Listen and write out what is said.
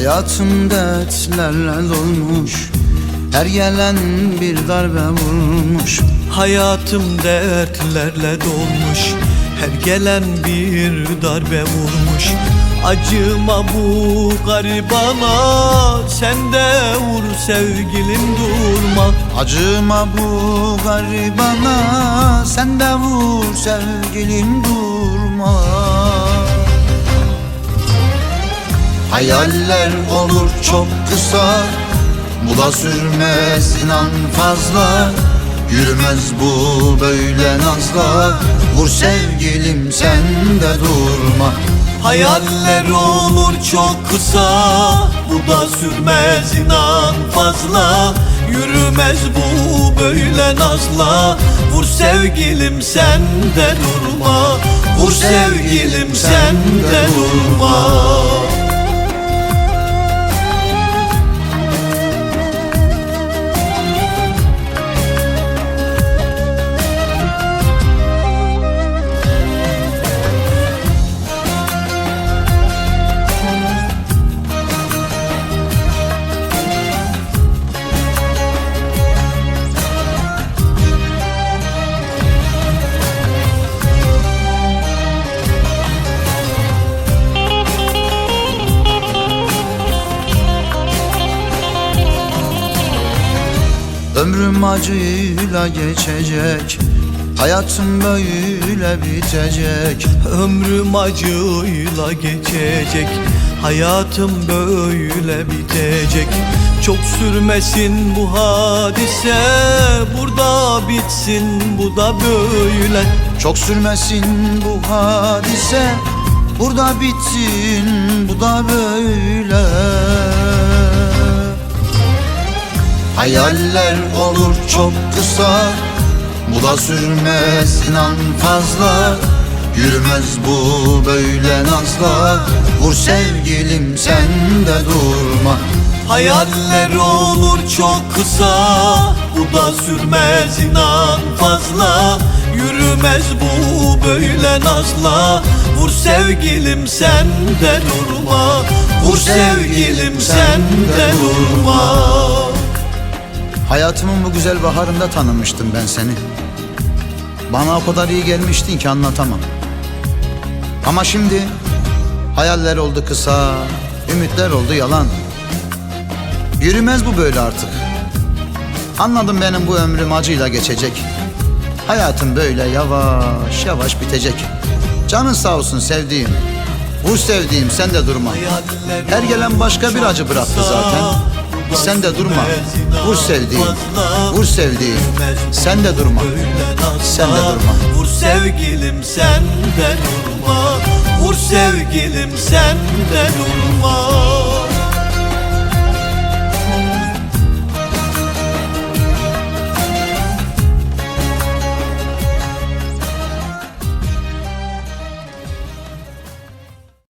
Hayatım dertlerle dolmuş, her gelen bir darbe vurmuş. Hayatım dertlerle dolmuş, her gelen bir darbe vurmuş. Acıma bu garibana, sen de vur sevgilim durma. Acıma bu garibana, sen de vur sevgilim durma. Hayaller olur çok kısa, bu da sürmez inan fazla. Yürümez bu böyle nazla, vur sevgilim sen de durma. Hayaller olur çok kısa, bu da sürmez inan fazla. Yürümez bu böyle nazla, vur sevgilim sen de durma. Vur sevgilim sen de durma. Ömrüm acıyla geçecek, hayatım böyle bitecek. Ömrüm acıyla geçecek, hayatım böyle bitecek. Çok sürmesin bu hadise, burada bitsin bu da böyle. Çok sürmesin bu hadise, burada bitsin bu da böyle. Hayaller olur çok kısa, bu da sürmez inan fazla. Yürümez bu böyle nazla, vur sevgilim sen de durma. Hayaller olur çok kısa, bu da sürmez inan fazla. Yürümez bu böyle nazla, vur sevgilim sen de durma. Vur sevgilim sen de durma. Hayatımın bu güzel baharında tanımıştım ben seni. Bana o kadar iyi gelmiştin ki anlatamam. Ama şimdi hayaller oldu kısa, ümitler oldu yalan. Yürümez bu böyle artık. Anladım benim bu ömrüm acıyla geçecek. Hayatım böyle yavaş yavaş bitecek. Canın sağ olsun sevdiğim. Vur sevdiğim sen de durma. Her gelen başka bir acı bıraktı zaten. Sen de durma, vur sevdiğim, vur sevdiğim, sen de durma, sen de durma. Vur sevgilim sen de durma, vur sevgilim sen de durma.